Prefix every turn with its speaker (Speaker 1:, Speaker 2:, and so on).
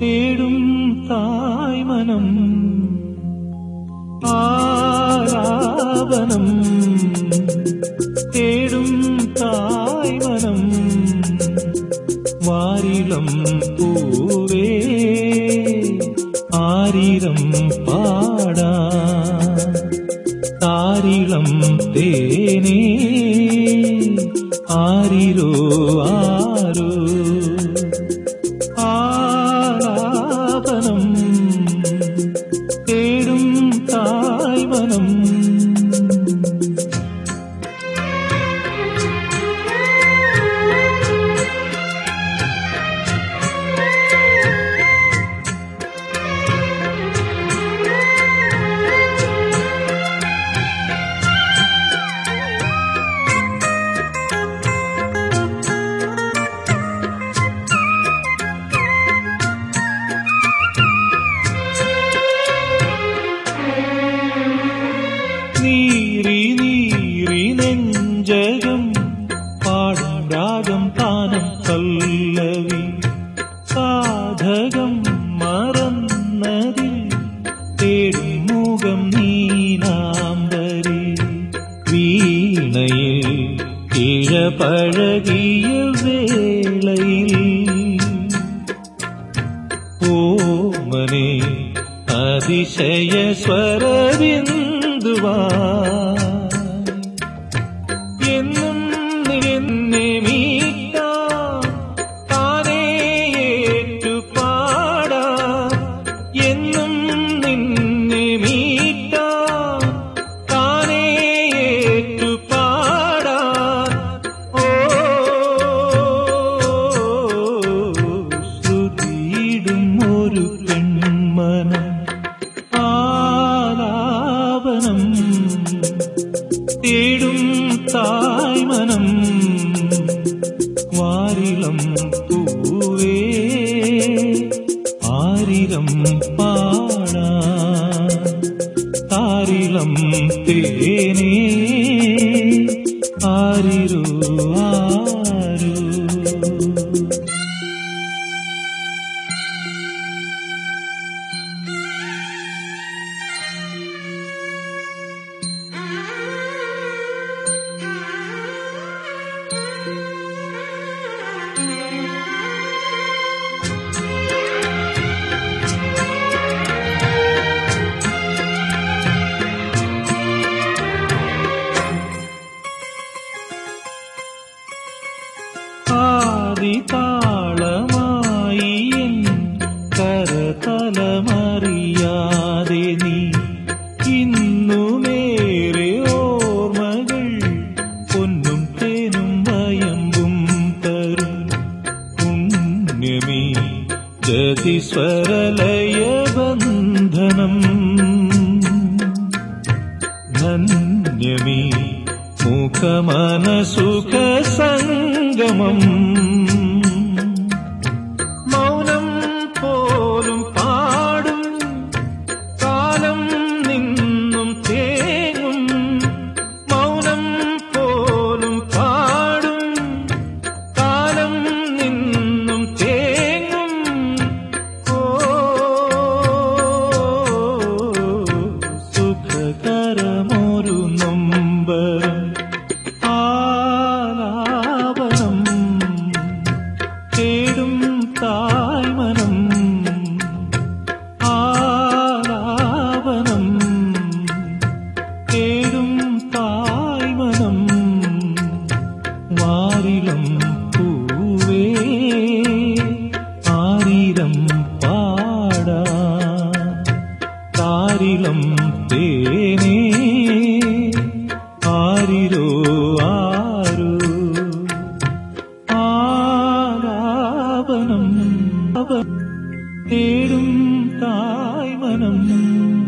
Speaker 1: തേടും തായ്മനം ആലാപനം തേടും തായ്മനം വാരിളം പൂവേ ആരിരം പാടാ താരിളം തേനേ ആരിരോ ആരോ ആലാപനം തേടും തായ്മനം നീറി നീറി നെഞ്ചകം പാടും രാഗം താനം പല്ലവി സാധകം മറന്നതിൽ തേടും മുഖം നീനാംബരി വീണയിൽ ഇഴപഴകിയ വേളയിൽ ഓമനെ അതിശയ സ്വരവിന്ദുവാ എന്നും നിന്നെ മീട്ടാം താനേ ഏറ്റുപാടാ എന്നും നിന്നെ മീട്ടാം താനേ ഏറ്റുപാടാ ഓ ശ്രുതിയിടും ഒരു പെൺമനം ആലാപനം തേടും തായ്മനം വാരിളം പൂവേ ആരിരം പാടാ താരിളം തേനേ ആരിരോ ആരോ താളമായി കരതലമറിയാതെ നീ ഇന്നുമേറെ ഓർമ്മകൾ പൊന്നും തേനും വയമ്പും തരും പുണ്യമീ ഗതിസ്വരലയബന്ധനം ധന്യമീ മുഖമനസുഖസംഗമം മൗനം പോലും പാടും കാലം നിന്നും തേങ്ങും മൗനം പോലും പാടും കാലം നിന്നും തേങ്ങും ഓ സുഖകരമൊരു നൊമ്പരം ആലാപനം തേടും തായ്മനം ആലാപനം തേടും തായ്മനം വാരിളം പൂവേ ആരിരം പാടാ താരിളം തേനേ ആരിരോ ആരോ ആലാപനം തേടും തായ്മനം